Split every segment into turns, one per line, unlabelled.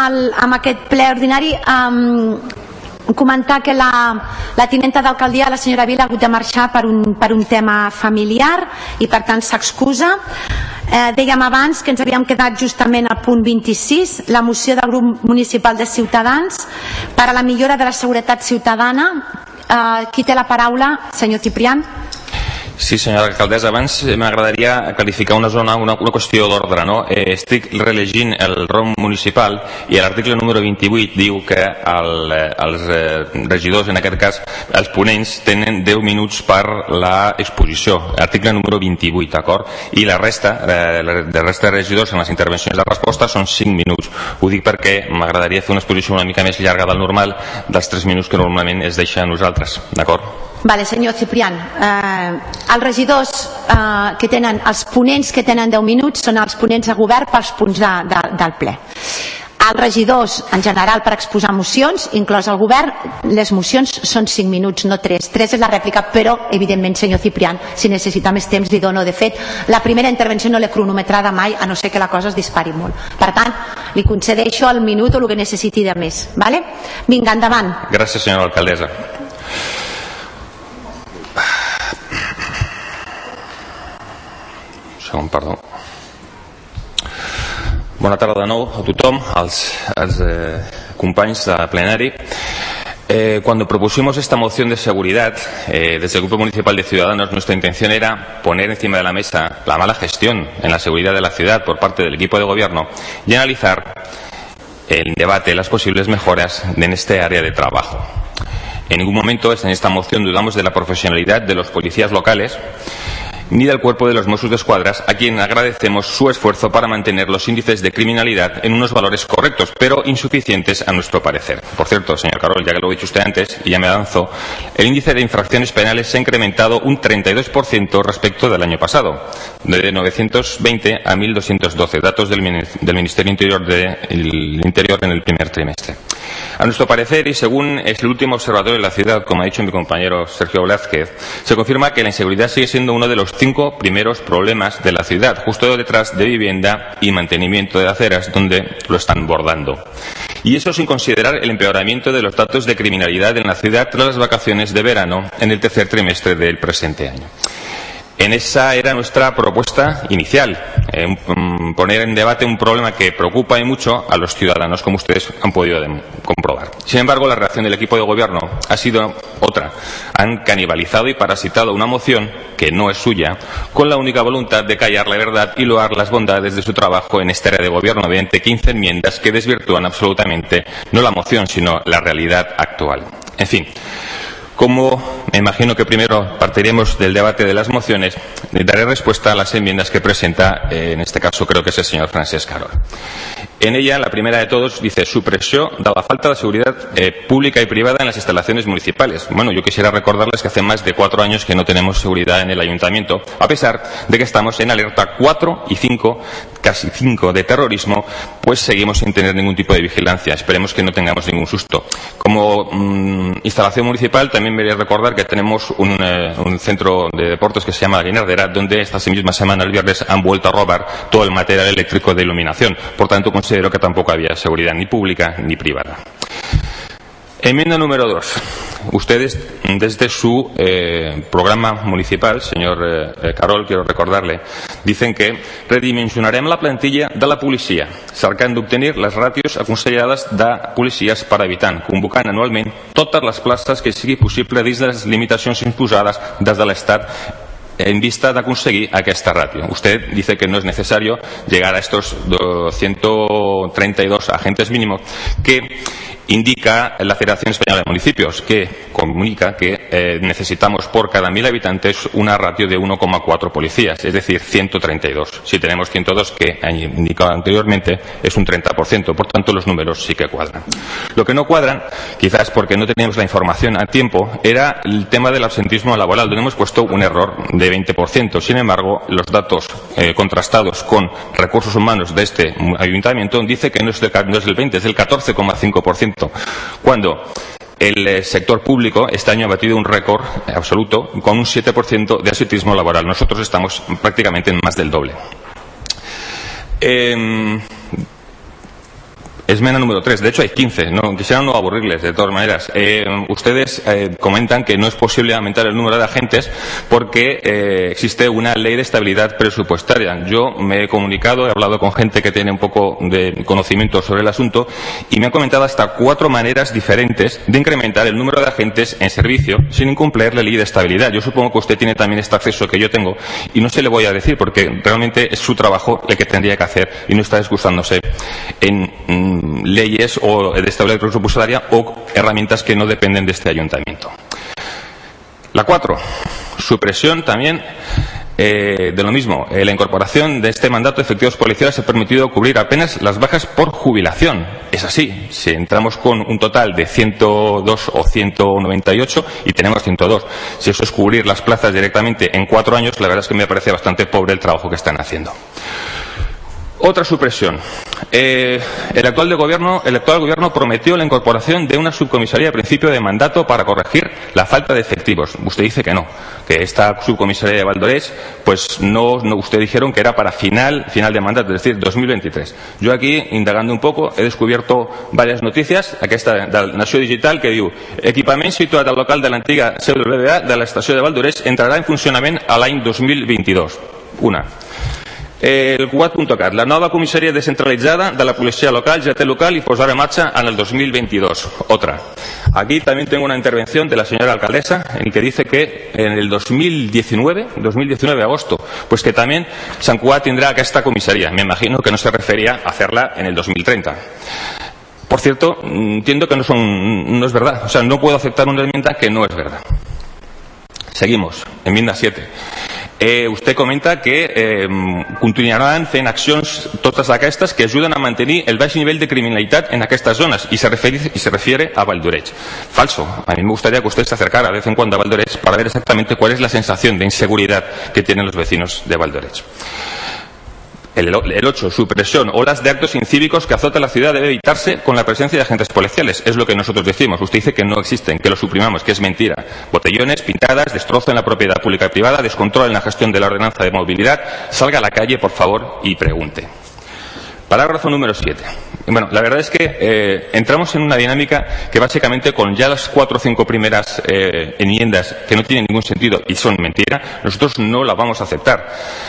amb aquest ple ordinari, comentar que la tinenta d'alcaldia, la senyora Vila, ha hagut de marxar per un tema familiar i per tant s'excusa. Dèiem abans que ens havíem quedat justament al punt 26, la moció del grup municipal de Ciutadans per a la millora de la seguretat ciutadana. Qui té la paraula? Senyor Ciprián.
Sí, senyora alcaldessa, abans m'agradaria clarificar una qüestió d'ordre, no? Estic relegint el ROM municipal i l'article número 28 diu que els regidors, en aquest cas els ponents, tenen 10 minuts per l'exposició, article número 28, d'acord? I la resta de regidors en les intervencions de resposta són 5 minuts. Ho dic perquè m'agradaria fer una exposició una mica més llarga del normal, dels 3 minuts que normalment es deixa a nosaltres, d'acord?
Vale, senyor Ciprián, els regidors que tenen, els ponents que tenen 10 minuts són els ponents de govern pels punts del ple. Els regidors, en general, per exposar mocions, inclòs el govern, les mocions són 5 minuts, no 3. 3 és la rèplica, però, evidentment, senyor Ciprián, si necessita més temps, li dono. De fet, la primera intervenció no l'he cronometrada mai, a no ser que la cosa es dispari molt. Per tant, li concedeixo el minut o el que necessiti de més. Vale? Vinga, endavant.
Gràcies, senyora alcaldessa. Perdó. Bona tarda de nou a tothom, als companys de plenari. Cuando propusimos esta moción de seguridad, desde el Grupo Municipal de Ciudadanos, nuestra intención era poner encima de la mesa la mala gestión en la seguridad de la ciudad por parte del equipo de gobierno y analizar en debate las posibles mejoras en este área de trabajo. En ningún momento en esta moción dudamos de la profesionalidad de los policías locales ni del cuerpo de los Mossos d'Esquadra, a quien agradecemos su esfuerzo para mantener los índices de criminalidad en unos valores correctos, pero insuficientes a nuestro parecer. Por cierto, señor Carol, ya que lo ha dicho usted antes, y ya me avanzó, el índice de infracciones penales se ha incrementado un 32% respecto del año pasado, de 920 a 1.212, datos del Ministerio del Interior en el primer trimestre. A nuestro parecer, y según el último observatorio de la ciudad, como ha dicho mi compañero Sergio Blázquez, se confirma que la inseguridad sigue siendo uno de los 5 primeros problemas de la ciudad, justo detrás de vivienda y mantenimiento de aceras, donde lo están bordando. Y eso sin considerar el empeoramiento de los datos de criminalidad en la ciudad tras las vacaciones de verano en el tercer trimestre del presente año. En esa era nuestra propuesta inicial, poner en debate un problema que preocupa y mucho a los ciudadanos, como ustedes han podido comprobar. Sin embargo, la reacción del equipo de gobierno ha sido otra. Han canibalizado y parasitado una moción que no es suya, con la única voluntad de callar la verdad y loar las bondades de su trabajo en esta área de gobierno mediante 15 enmiendas que desvirtúan absolutamente no la moción, sino la realidad actual. En fin. Como me imagino que primero partiremos del debate de las mociones, daré respuesta a las enmiendas que presenta, en este caso creo que es el señor Francesc Carol. En ella, la primera de todos, dice supresión de la falta de seguridad pública y privada en las instalaciones municipales. Bueno, yo quisiera recordarles que hace más de 4 años que no tenemos seguridad en el ayuntamiento, a pesar de que estamos en alerta 4 y 5, casi 5 de terrorismo, pues seguimos sin tener ningún tipo de vigilancia. Esperemos que no tengamos ningún susto. Como instalación municipal, también me voy a recordar que tenemos un centro de deportes que se llama La Guinardera, donde esta misma semana, el viernes, han vuelto a robar todo el material eléctrico de iluminación. Por tanto, considero que tampoco había seguridad ni pública ni privada. Enmienda número 2. Ustedes, desde su programa municipal, señor Carol, quiero recordarle, dicen que redimensionarem la plantilla de la policia, cercant d'obtenir les ràtios aconsellades de policies per habitant, convocant anualment totes les places que sigui possible dins de les limitacions imposades des de l'Estat en vista de conseguir esta ratio. Usted dice que no es necesario llegar a estos 132 agentes mínimos que indica la Federación Española de Municipios, que comunica que necesitamos por cada 1000 habitantes una ratio de 1,4 policías, es decir, 132. Si tenemos 102, que indicaba anteriormente, es un 30%. Por tanto, los números sí que cuadran. Lo que no cuadran, quizás porque no teníamos la información a tiempo, era el tema del absentismo laboral, donde hemos puesto un error de 20%. Sin embargo, los datos contrastados con recursos humanos de este ayuntamiento dice que no es del 20%, es del 14,5%. Cuando el sector público este año ha batido un récord absoluto con un 7% de absentismo laboral. Nosotros estamos prácticamente en más del doble. El Esmena número 3. De hecho, hay 15. No, quisiera no aburrirles, de todas maneras. Ustedes comentan que no es posible aumentar el número de agentes porque existe una ley de estabilidad presupuestaria. Yo me he comunicado, he hablado con gente que tiene un poco de conocimiento sobre el asunto y me han comentado hasta 4 maneras diferentes de incrementar el número de agentes en servicio sin incumplir la ley de estabilidad. Yo supongo que usted tiene también este acceso que yo tengo y no se le voy a decir porque realmente es su trabajo el que tendría que hacer y no está excusándose en leyes o de estabilidad presupuestaria o herramientas que no dependen de este ayuntamiento. La 4, supresión también de lo mismo. La incorporación de este mandato de efectivos policiales ha permitido cubrir apenas las bajas por jubilación. Es así. Si entramos con un total de 102 o 198 y tenemos 102, si eso es cubrir las plazas directamente en 4 años, la verdad es que me parece bastante pobre el trabajo que están haciendo. Otra supresión. El actual gobierno prometió la incorporación de una subcomisaría de principio de mandato para corregir la falta de efectivos. Usted dice que no, que esta subcomisaría de Valdoreix, pues no, usted dijeron que era para final de mandato, es decir, 2023. Yo aquí, indagando un poco, he descubierto varias noticias. Aquesta de la Nació Digital que diu: equipament situat al local de l'antiga seu del BBVA de l'estació de Valdoreix entrarà en funcionament a l'any 2022. Una. El Cugat.cat, la nova comissaria descentralitzada de la policia local ja té local y posará en marcha en el 2022. Otra. Aquí también tengo una intervención de la señora alcaldesa en el que dice que en el 2019 agosto, pues que también Sant Cugat tendrá esta comisaría. Me imagino que no se refería a hacerla en el 2030. Por cierto, entiendo que no es verdad. O sea, no puedo aceptar una enmienda que no es verdad. Seguimos. Enmienda 7. Usted comenta que continuaran fent accions totes aquestes que ajuden a mantenir el baix nivell de criminalitat en aquestes zones y se refiere a Valdoreix. Falso. A mí me gustaría que usted se acercara de vez en cuando a Valdoreix para ver exactamente cuál es la sensación de inseguridad que tienen los vecinos de Valdoreix. El 8, supresión. Olas de actos incívicos que azota la ciudad debe evitarse con la presencia de agentes policiales. Es lo que nosotros decimos. Usted dice que no existen, que lo suprimamos, que es mentira. Botellones, pintadas, destrozo en la propiedad pública y privada, descontrol en la gestión de la ordenanza de movilidad. Salga a la calle, por favor, y pregunte. Parágrafo número 7. Bueno, la verdad es que entramos en una dinámica que básicamente con ya las 4 o 5 primeras enmiendas que no tienen ningún sentido y son mentira, nosotros no la vamos a aceptar.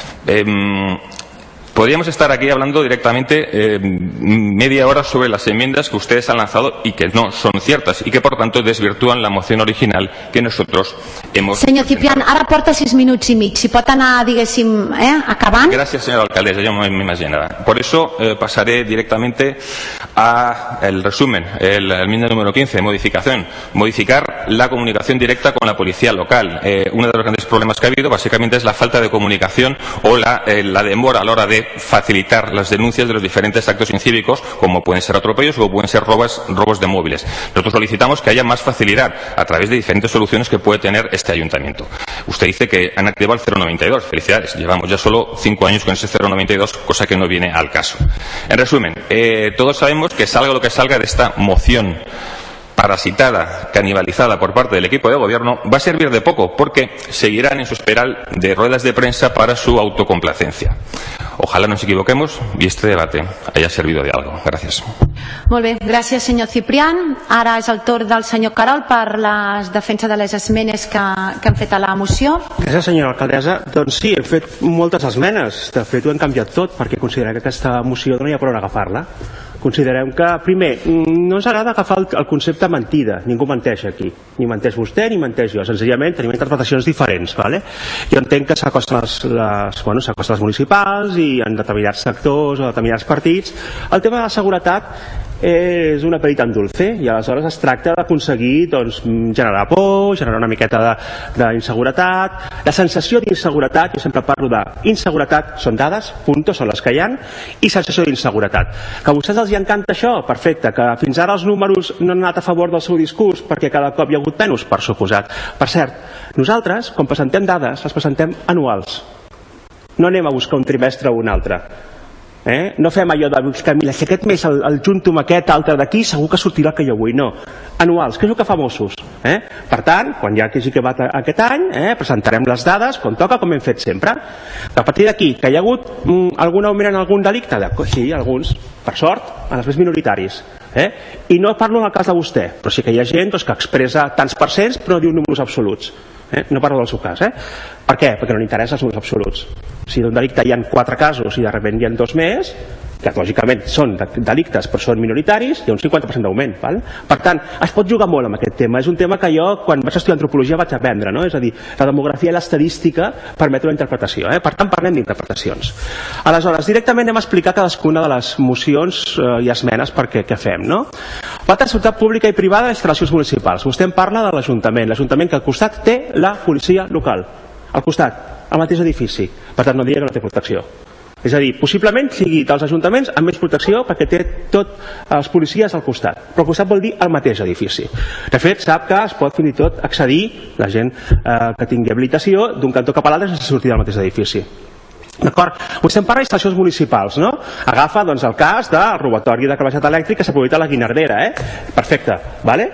Podríamos estar aquí hablando directamente media hora sobre las enmiendas que ustedes han lanzado y que no son ciertas y que por tanto desvirtúan la moción original que nosotros hemos...
Senyor Ciprián, ara porta 6 minuts i mig. Si pot anar, diguéssim, acabant.
Gracias, señora alcaldesa, yo me imaginaba. Por eso pasaré directamente al resumen. La enmienda número 15, modificación. Modificar la comunicación directa con la policía local. Uno de los grandes problemas que ha habido básicamente es la falta de comunicación o la demora a la hora de facilitar las denuncias de los diferentes actos incívicos, como pueden ser atropellos o pueden ser robos de móviles. Nosotros solicitamos que haya más facilidad a través de diferentes soluciones que puede tener este ayuntamiento. Usted dice que han activado el 092. Felicidades. Llevamos ya solo 5 años con ese 092, cosa que no viene al caso. En resumen, todos sabemos que salga lo que salga de esta moción parasitada, canibalizada por parte del equipo de gobierno, va a servir de poco porque seguirán en su espiral de ruedas de prensa para su autocomplacencia. Ojalá nos equivoquemos y este debate haya servido de algo. Gracias.
Molt bé, gràcies senyor Ciprián. Ara és el torn del senyor Carol per la defensa de les esmenes que han fet a la moció.
Gràcies senyora alcaldessa. Doncs sí, hem fet moltes esmenes. De fet ho hem canviat tot perquè considerem que aquesta moció no hi ha per on agafar-la. Considerem que, primer, no ens agrada agafar el concepte mentida. Ningú menteix aquí. Ni menteix vostè ni menteix jo. Senzillament tenim interpretacions diferents. ¿vale? Jo entenc que s'acosten les municipals i en determinats sectors o determinats partits. El tema de la seguretat és una perita en dulce i aleshores es tracta d'aconseguir generar por, generar una miqueta d'inseguretat. La sensació d'inseguretat, jo sempre parlo d'inseguretat, són dades, puntos, són les que hi ha, i sensació d'inseguretat. Que a vostès els encanta això, perfecte, que fins ara els números no han anat a favor del seu discurs perquè cada cop hi ha hagut menys, per suposat. Per cert, nosaltres, quan presentem dades, les presentem anuals. No anem a buscar un trimestre o un altre. No fem allò de que mira, si aquest mes el junto amb aquest altre d'aquí segur que sortirà el que jo vull, no, anuals, que és el que fa Mossos. Per tant, quan ja hagi acabat aquest any, presentarem les dades com toca, com hem fet sempre. A partir d'aquí, que hi ha hagut algun augment en algun delicte? Sí, alguns, per sort, en els més minoritaris. I no parlo en el cas de vostè, però sí que hi ha gent que expressa tants percents però no diu números absoluts. No parlo del seu cas. Per què? Perquè no li interessa els números absoluts. Si d'un delicte hi ha 4 casos i de sobte hi ha 2 més, que lògicament són delictes però són minoritaris, hi ha un 50% d'augment. Per tant, es pot jugar molt amb aquest tema. És un tema que jo, quan vaig estudiar antropologia, vaig aprendre. És a dir, la demografia i l'estadística permeten una interpretació. Per tant, parlem d'interpretacions. Aleshores, directament anem a explicar cadascuna de les mocions i esmenes que fem. La seguretat pública i privada de les instal·lacions municipals. Vostè em parla de l'Ajuntament. L'Ajuntament que al costat té la policia local. Al costat, al mateix edifici. Per tant, no diria que no té protecció. És a dir, possiblement sigui dels ajuntaments amb més protecció perquè té tots els policies al costat. Però al costat vol dir el mateix edifici. De fet, sap que es pot fins i tot accedir, la gent que tingui habilitació, d'un cantó cap a l'altre sense sortir del mateix edifici. D'acord? Vostè em parla d'instal·lacions municipals, no? Agafa doncs, el cas del robatori de cablejat elèctric que s'ha produït a la Guinardera. Perfecte, vale?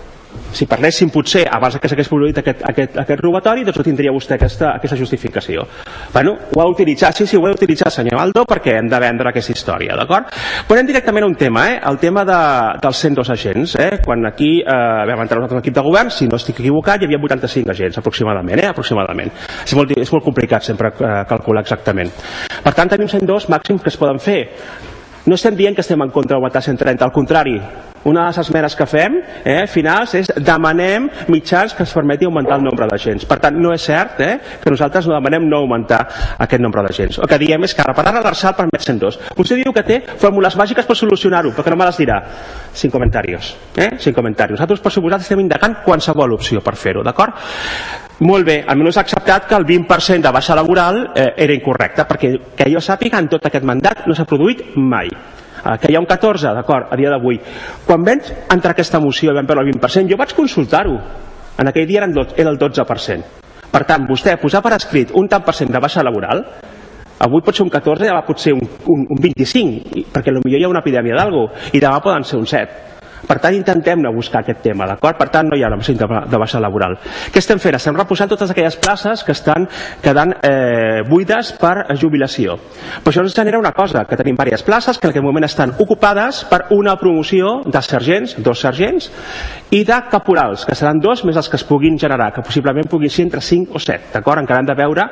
Si parléssim potser abans que s'hagués produït aquest robatori, doncs no tindria vostè aquesta justificació. Bueno, ho ha utilitzat, sí, ho ha utilitzat, senyor Aldo, perquè hem de vendre aquesta història, d'acord? Però anem directament a un tema, el tema dels 102 agents. Quan aquí vam entrar nosaltres en l'equip de govern, si no estic equivocat, hi havia 85 agents, aproximadament. És molt complicat sempre calcular exactament. Per tant, tenim 102 màxims que es poden fer. No estem dient que estem en contra d'augmentar 130, al contrari. Una de les esmenes que fem finals és demanem mitjans que ens permeti augmentar el nombre d'agents. Per tant, no és cert que nosaltres no demanem no augmentar aquest nombre d'agents. El que diem és que ara per ara l'Arsal permet 102. Vostè diu que té fórmules màgiques per solucionar-ho, perquè no me les dirà. Sin comentarios. Nosaltres, per suposat, estem indicant qualsevol opció per fer-ho, d'acord? Molt bé, almenys ha acceptat que el 20% de baixa laboral era incorrecte, perquè que jo sàpiga en tot aquest mandat no s'ha produït mai. Que hi ha un 14, d'acord, a dia d'avui. Quan vam entrar aquesta moció i vam veure el 20%, jo vaig consultar-ho. En aquell dia era el 12%. Per tant, vostè posar per escrit un tant per cent de baixa laboral, avui pot ser un 14 i demà pot ser un 25, perquè potser hi ha una epidèmia d'alguna cosa, i demà poden ser un 7. Per tant, intentem no buscar aquest tema, d'acord? Per tant, no hi ha una de baixa laboral. Què estem fent? Estem reposant totes aquelles places que estan quedant buides per jubilació. Però això ens genera una cosa, que tenim diverses places que en aquest moment estan ocupades per una promoció de sergents, 2 sergents, i de caporals, que seran 2 més els que es puguin generar, que possiblement puguin ser entre 5 o 7, d'acord? Encara hem de veure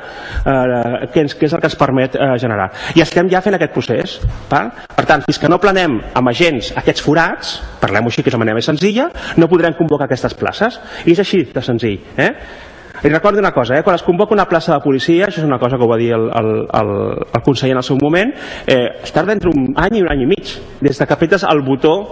què és el que ens permet generar. I estem ja fent aquest procés. Per tant, fins que no planem amb agents aquests forats, parlem així, que és la manera més senzilla, no podrem convocar aquestes places. I és així de senzill. I recordo una cosa, quan es convoca una plaça de policia, això és una cosa que ho va dir el conseller en el seu moment, es tarda entre un any i un any i mig, des que apretes el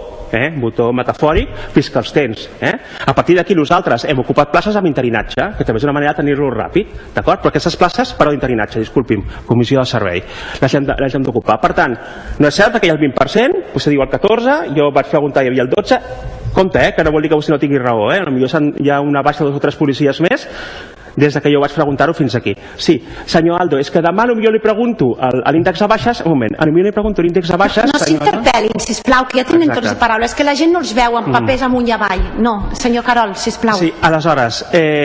botó metafòric, fins que els tens. A partir d'aquí nosaltres hem ocupat places amb interinatge, que també és una manera de tenir-lo ràpid, d'acord? Però aquestes places, però d'interinatge, disculpi'm, comissió de servei, les hem d'ocupar. Per tant, no és cert que hi ha el 20%, vostè diu el 14%, jo vaig preguntar i hi havia el 12%, compte, que no vol dir que vostè no tingui raó, potser hi ha una baixa de 2 o 3 policies més des que jo vaig preguntar-ho fins aquí. Sí, senyor Aldo, és que demà potser li pregunto l'índex de baixes, un moment, potser li pregunto l'índex de baixes...
No s'interpel·lin, sisplau, que ja tenen tots de paraules, que la gent no els veu amb papers amunt i avall. No, senyor Carol, sisplau.
Sí, aleshores,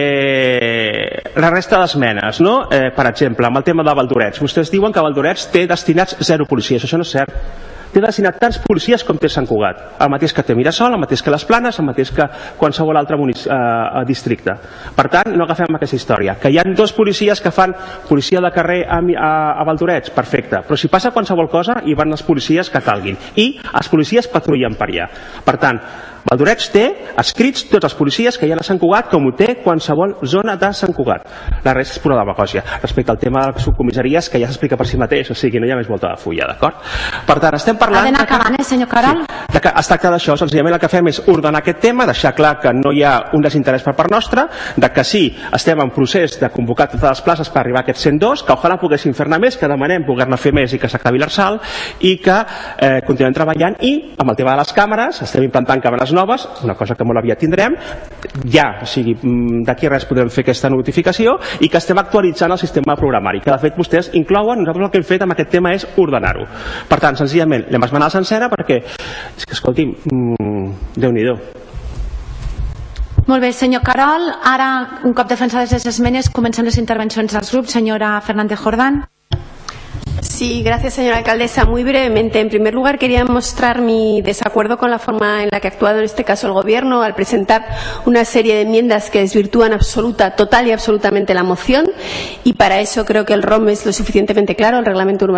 la resta d'esmenes, no? Per exemple, amb el tema de Valdorets, vostès diuen que Valdorets té destinats 0 policies, això no és cert. Té destinat tants policies com té Sant Cugat, el mateix que té Mirasol, el mateix que les Planes, el mateix que qualsevol altre districte. Per tant, no agafem aquesta història. Que hi ha 2 policies que fan policia de carrer a Valdorets, perfecte, però si passa qualsevol cosa hi van els policies que calguin i els policies patrullen per allà. Per tant, Valdorets té escrits tots els policies que hi ha a Sant Cugat com ho té qualsevol zona de Sant Cugat. La resta és pura demagògia. Respecte al tema de les subcomissaries, que ja s'explica per si mateix, o sigui, no hi ha més volta de fulla, d'acord? Per tant, estem parlant...
Ha d'anar acabant, senyor Carol?
Sí, es tracta d'això, senzillament el que fem és ordenar aquest tema, deixar clar que no hi ha un desinterès per part nostra, de que sí, estem en procés de convocar totes les places per arribar a aquests 102, que ojalà poguéssim fer-ne més, que demanem poder-ne fer més i que s'acabi l'Arsal, i que continuem treballant, i amb el tema de les càmeres, estem implantant càmeres noves, una cosa que molt aviat tindrem, ja, o sigui, d'aquí res podrem fer aquesta notificació, i que estem actualitzant el sistema de programari, que de fet vostès inclouen. Nosaltres el que hem fet amb aquest tema és ordenar-ho. Per tant, senzillament, l'hem esmenat sencera perquè, és que escolti'm, Déu-n'hi-do.
Molt bé, senyor Carol. Ara, un cop defensades les esmenes, comencen les intervencions dels grups. Senyora Fernández Jordán.
Sí, gracias, señora alcaldesa. Muy brevemente, en primer lugar, quería mostrar mi desacuerdo con la forma en la que ha actuado en este caso el Gobierno al presentar una serie de enmiendas que desvirtúan total y absolutamente la moción, y para eso creo que el ROM es lo suficientemente claro, el reglamento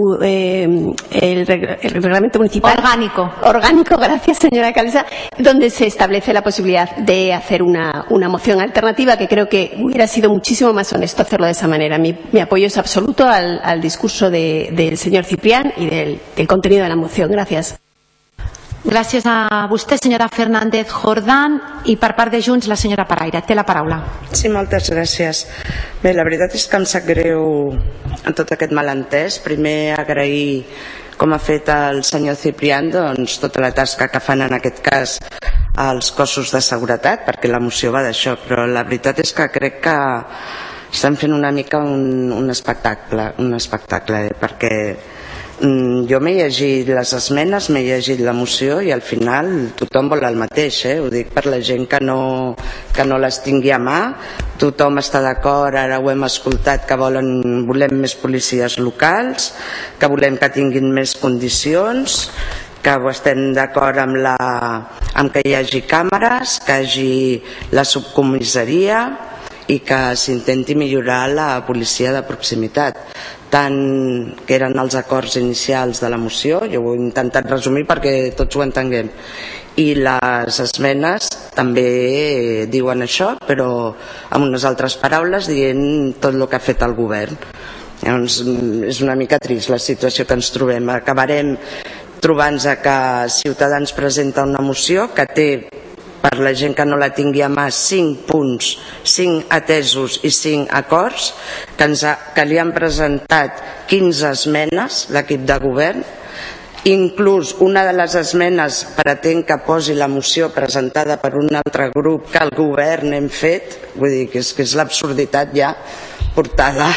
municipal orgánico, gracias, señora alcaldesa, donde se establece la posibilidad de hacer una moción alternativa, que creo que hubiera sido muchísimo más honesto hacerlo de esa manera. Mi apoyo es absoluto al discurso del señor Ciprián y del contenido de la moción. Gracias.
Gràcies a vostè, senyora Fernández Jordán, i per part de Junts la senyora Paraire. Té la paraula.
Sí, moltes gràcies. Bé, la veritat és que em sap greu en tot aquest malentès. Primer agrair, com ha fet el senyor Ciprián, doncs, tota la tasca que fan en aquest cas als cossos de seguretat, perquè la moció va d'això, però la veritat és que crec que estan fent una mica un espectacle, perquè jo m'he llegit les esmenes, m'he llegit la moció i al final tothom vol el mateix, ho dic per la gent que no les tingui a mà. Tothom està d'acord, ara ho hem escoltat, que volem més policies locals, que volem que tinguin més condicions, que estem d'acord amb que hi hagi càmeres, que hi hagi la subcomissaria i que s'intenti millorar la policia de proximitat, tant que eren els acords inicials de la moció, jo ho he intentat resumir perquè tots ho entenguem, i les esmenes també diuen això, però amb unes altres paraules dient tot el que ha fet el govern. Llavors és una mica trist la situació que ens trobem. Acabarem trobant-nos que Ciutadans presenta una moció que té, per la gent que no la tingui a mà, 5 punts, 5 atesos i 5 acords, que li han presentat 15 esmenes l'equip de govern. Inclús una de les esmenes pretén que posi la moció presentada per un altre grup que el govern hem fet. Vull dir que és l'absurditat ja portada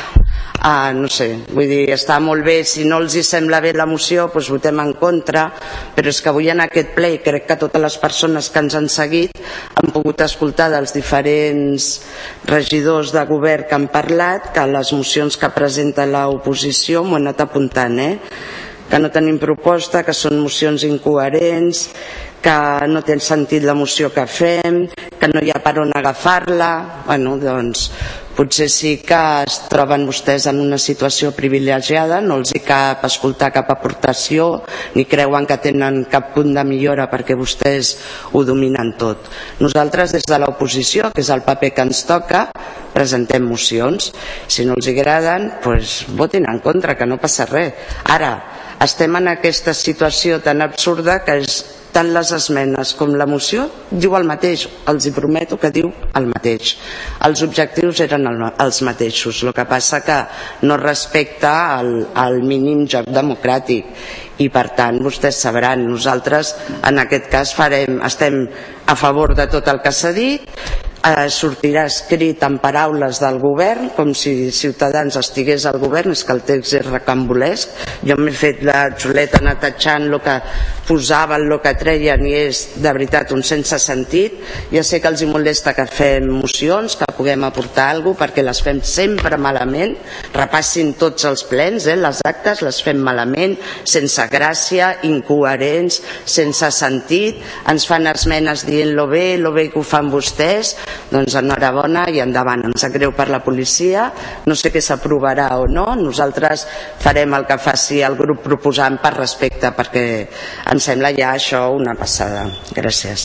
a, no sé, vull dir, està molt bé, si no els hi sembla bé la moció doncs votem en contra, però és que avui en aquest ple, crec que totes les persones que ens han seguit han pogut escoltar dels diferents regidors de govern que han parlat, que les mocions que presenta l'oposició m'ho he anat apuntant, que no tenim proposta, que són mocions incoherents, que no té sentit la moció que fem, que no hi ha per on agafar-la. Bueno, doncs potser sí que es troben vostès en una situació privilegiada, no els hi cap escoltar cap aportació, ni creuen que tenen cap punt de millora perquè vostès ho dominen tot. Nosaltres des de l'oposició, que és el paper que ens toca, presentem mocions. Si no els agraden, doncs votin en contra, que no passa res. Ara, estem en aquesta situació tan absurda que és tant les esmenes com la moció diu el mateix, els hi prometo que diu el mateix. Els objectius eren els mateixos, el que passa que no respecta el mínim joc democràtic i per tant vostès sabran, nosaltres en aquest cas estem a favor de tot el que s'ha dit, sortirà escrit en paraules del govern com si Ciutadans estigués al govern, és que el text és recambolesc, jo m'he fet la xuleta netatxant el que posaven, el que treien i és de veritat un sense sentit. Ja sé que els hi molesta que fem mocions, que puguem aportar alguna cosa perquè les fem sempre malament, repassin tots els plens, les actes les fem malament, sense gràcia, incoherents, sense sentit, ens fan esmenes dient lo bé que ho fan vostès. Doncs enhorabona i endavant. Ens sap greu per la policia, no sé què s'aprovarà o no, nosaltres farem el que faci el grup proposant per respecte, perquè em sembla ja això una passada. Gràcies.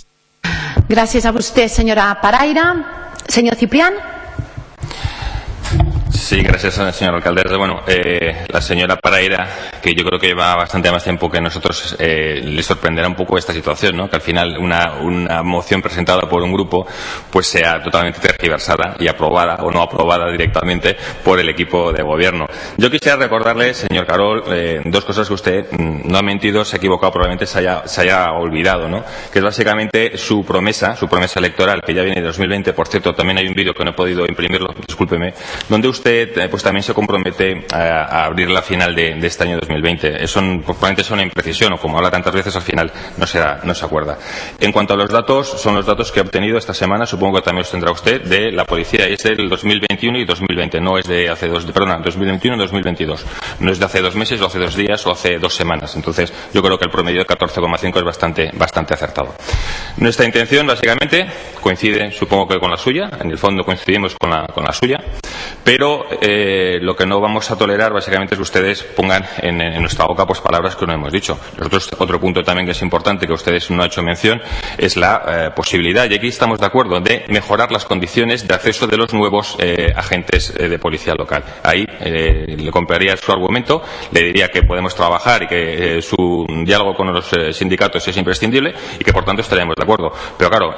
Gràcies a vostè, senyora Paraire. Senyor Ciprián.
Sí, gracias, señora alcaldesa. Bueno, la señora Paraira, que yo creo que lleva bastante más tiempo que nosotros, le sorprenderá un poco esta situación, ¿no? Que al final una moción presentada por un grupo pues sea totalmente tergiversada y aprobada o no aprobada directamente por el equipo de gobierno. Yo quisiera recordarle, señor Carol, dos cosas que usted no ha mentido, se ha equivocado, probablemente se haya olvidado, ¿no? Que es básicamente su promesa electoral, que ya viene de 2020. Por cierto, también hay un vídeo que no he podido imprimirlo, discúlpeme, donde usted pues también se compromete a abrir la final de este año 2020. Eso probablemente es una imprecisión, o como habla tantas veces, al final no se acuerda. En cuanto a los datos, son los datos que he obtenido esta semana, supongo que también los tendrá usted, de la policía, y es del 2021 y 2020, no es de hace 2021 y 2022. No es de hace 2 meses o hace 2 días o hace 2 semanas. Entonces, yo creo que el promedio de 14,5 es bastante acertado. Nuestra intención, básicamente, coincide, supongo que con la suya, en el fondo coincidimos con la suya, pero lo que no vamos a tolerar básicamente es que ustedes pongan en nuestra boca pues palabras que no hemos dicho. Nosotros, otro punto también que es importante, que ustedes no han hecho mención, es la posibilidad, y aquí estamos de acuerdo, de mejorar las condiciones de acceso de los nuevos agentes de policía local. Ahí le compraría su argumento, le diría que podemos trabajar y que su diálogo con los sindicatos es imprescindible y que por tanto estaríamos de acuerdo. Pero claro,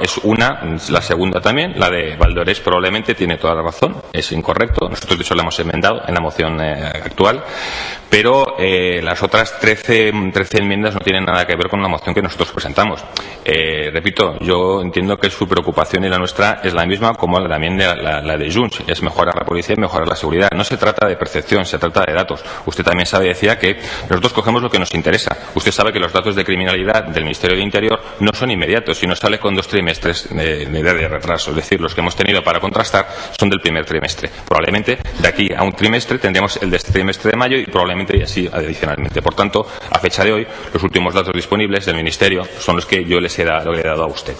la segunda también, la de Valdorés, probablemente tiene toda la razón, es incorrecto. Nosotros de hecho la hemos enmendado en la moción actual, pero las otras 13 enmiendas no tienen nada que ver con la moción que nosotros presentamos. Repito, yo entiendo que su preocupación y la nuestra es la misma como también la de Junts, es mejorar la policía y mejorar la seguridad. No se trata de percepción, se trata de datos. Usted también decía que nosotros cogemos lo que nos interesa. Usted sabe que los datos de criminalidad del Ministerio del Interior no son inmediatos, sino sale con 2 trimestres de retraso. Es decir, los que hemos tenido para contrastar son del primer trimestre. Probablemente de aquí a un trimestre tendremos el de este trimestre de mayo y probablemente y así adicionalmente. Por tanto, a fecha de hoy, los últimos datos disponibles del Ministerio son los que yo le he dado a usted.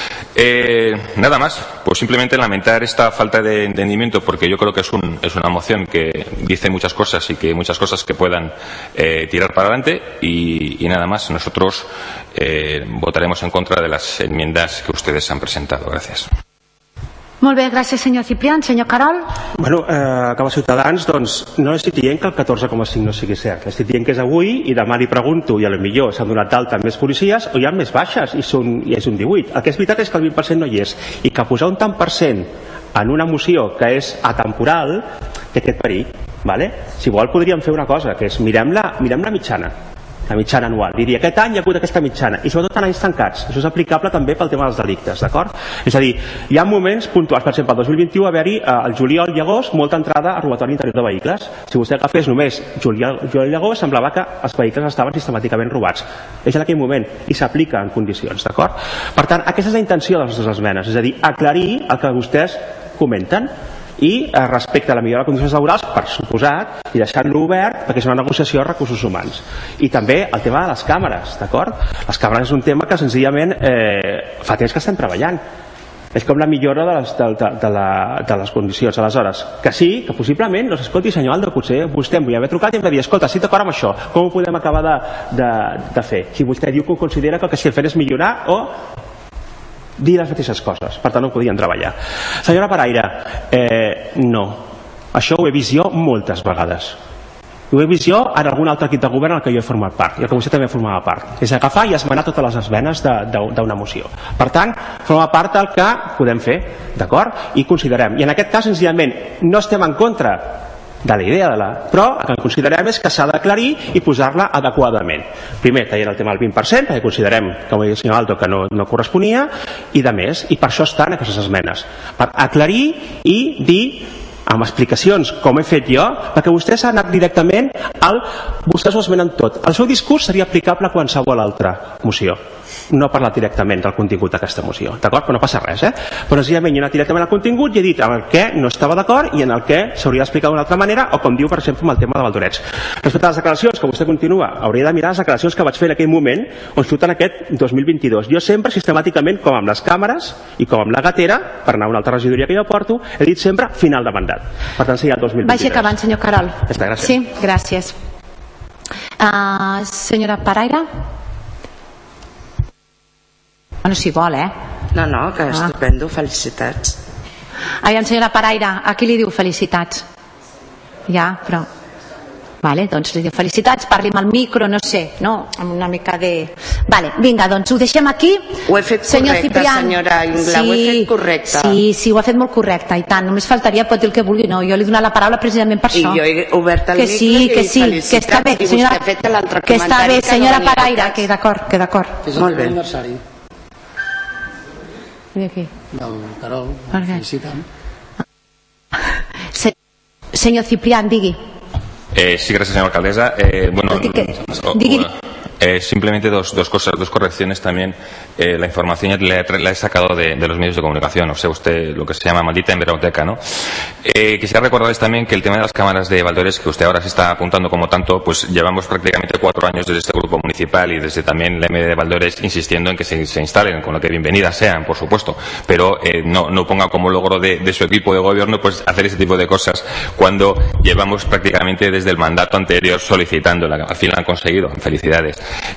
Nada más, pues simplemente lamentar esta falta de entendimiento, porque yo creo que es una moción que dice muchas cosas y que muchas cosas que puedan tirar para adelante y nada más. Nosotros votaremos en contra de las enmiendas que ustedes han presentado. Gracias.
Molt bé, gràcies senyor Ciprián. Senyor Carol?
Bueno, com a Ciutadans, doncs, no estic dient que el 14,5 no sigui cert. Estic dient que és avui i demà li pregunto i potser s'han donat d'alta més policies o hi ha més baixes i és un 18. El que és veritat és que el 20% no hi és i que posar un tant per cent en una moció que és atemporal té aquest perill. Vale? Si vol podríem fer una cosa, que és mirem la mitjana. La mitjana anual. Diria, aquest any hi ha hagut aquesta mitjana i sobretot en anys tancats. Això és aplicable també pel tema dels delictes, d'acord? És a dir, hi ha moments puntuals, per exemple, el 2021 va haver-hi al juliol i agost molta entrada a robatori interior de vehicles. Si vostè agafés només juliol i agost, semblava que els vehicles estaven sistemàticament robats. És en aquell moment i s'aplica en condicions, d'acord? Per tant, aquesta és la intenció de les nostres esmenes, és a dir, aclarir el que vostès comenten i respecte a la millora de condicions laborals, per suposat, i deixant-lo obert perquè és una negociació de recursos humans. I també el tema de les càmeres, d'acord? Les càmeres és un tema que senzillament fa temps que estem treballant. És com la millora de les condicions. Aleshores, que sí, que possiblement, doncs escolti senyor Aldo, potser vostè em podria haver trucat i em va dir, escolta, estic d'acord amb això, com ho podem acabar de fer? Si vostè diu que considera que el que s'ha de fer és millorar o dir les mateixes coses, per tant no podien treballar. Senyora Paraire, no, això ho he vist jo moltes vegades, ho he vist jo en algun altre equip de govern al que jo he format part i al que vostè també formava part, és agafar i esmenar totes les esmenes d'una moció. Per tant, forma part del que podem fer, d'acord? I considerem, i en aquest cas senzillament no estem en contra de la idea però el que considerem és que s'ha d'aclarir i posar-la adequadament. Primer, traient el tema del 20%, perquè considerem, com ha dit el senyor Alto, que no corresponia, i de més, i per això estan aquestes esmenes, per aclarir i dir amb explicacions, com he fet jo, perquè vostès han anat directament vostès ho esmenen tot. El seu discurs seria aplicable a qualsevol altra moció. No he parlat directament del contingut d'aquesta moció, d'acord? Però no passa res, Però senzillament he anat directament al contingut i he dit en el que no estava d'acord i en el que s'hauria d'explicar d'una altra manera, o com diu, per exemple, amb el tema de Valdorets. Respecte a les declaracions, que vostè continua, hauria de mirar les declaracions que vaig fer en aquell moment on surten aquest 2022. Jo sempre, sistemàticament, com amb les càmeres i com amb la gatera, per anar a una altra regidoria que jo porto, he dit sempre final de mandat. Per tant, seria el 2023.
Vagi acabant, senyor Carol.
Gràcies.
Sí, gràcies. Senyora Paraire? Bueno, si vol,
No, que estupendo, felicitats.
Aviam, senyora Paraire, a qui li diu felicitats? ja, però... Vale, doncs li diu felicitats, parli amb el micro, no sé, no? Amb una mica de... Vale, vinga, doncs ho deixem aquí.
Ho he fet correcte, senyora Ingla, ho he fet correcte.
Sí, ho ha fet molt correcte, i tant, només faltaria, pot dir el que vulgui, no, jo li he donat la paraula precisament per això.
I jo he obert el micro i he felicitat,
que està bé, senyora,
i vostè ha fet l'altre
que està bé, senyora Paraire, que d'acord.
Molt bé.
I aquí?
Del Carol, felicitant.
Senyor Ciprián, digui.
Sí, gracias, señora alcaldesa. Simplemente dos cosas, dos correcciones también. La información la he sacado de los medios de comunicación, o sea, usted lo que se llama maldita hemeroteca, ¿no? Quisiera recordarles también que el tema de las cámaras de Valdores, que usted ahora se está apuntando como tanto, pues llevamos prácticamente 4 años desde este grupo municipal y desde también la MD de Valdores insistiendo en que se instalen, con lo que bienvenidas sean, por supuesto, pero no ponga como logro de su equipo de gobierno pues hacer ese tipo de cosas cuando llevamos prácticamente desde el mandato anterior solicitándola. Al final han conseguido, felicidades.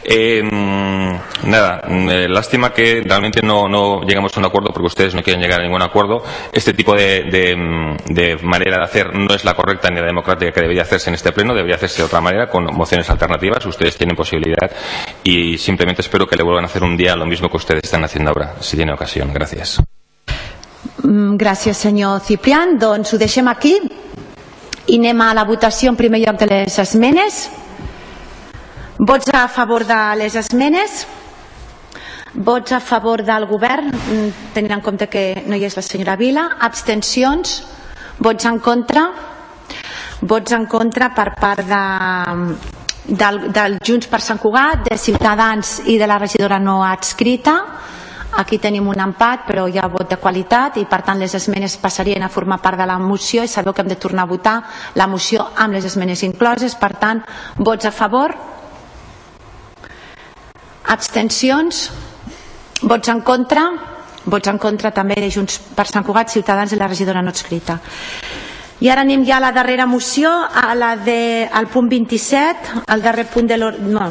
Lástima que realmente no llegamos a un acuerdo porque ustedes no quieren llegar a ningún acuerdo. Este tipo de manera de hacer no es la correcta ni la democrática que debería hacerse en este pleno, debería hacerse de otra manera, con mociones alternativas. Ustedes tienen posibilidad y simplemente espero que le vuelvan a hacer un día lo mismo que ustedes están haciendo ahora, si tiene ocasión. Gracias.
Gràcies, senyor Ciprián. Doncs ho deixem aquí i anem a la votació en primer lloc de les esmenes. Vots a favor de les esmenes? Vots a favor del govern, tenint en compte que no hi és la senyora Vila. Abstencions? Vots en contra? Vots en contra per part del Junts per Sant Cugat, de Ciutadans i de la regidora no adscrita. Aquí tenim un empat, però hi ha vot de qualitat i per tant les esmenes passarien a formar part de la moció i sabeu que hem de tornar a votar la moció amb les esmenes incloses. Per tant, vots a favor? Abstencions? Vots en contra? Vots en contra també de Junts per Sant Cugat, Ciutadans i la regidora no adscrita. I ara anem ja a la darrera moció, al punt 27, el darrer punt de l'ordre... No,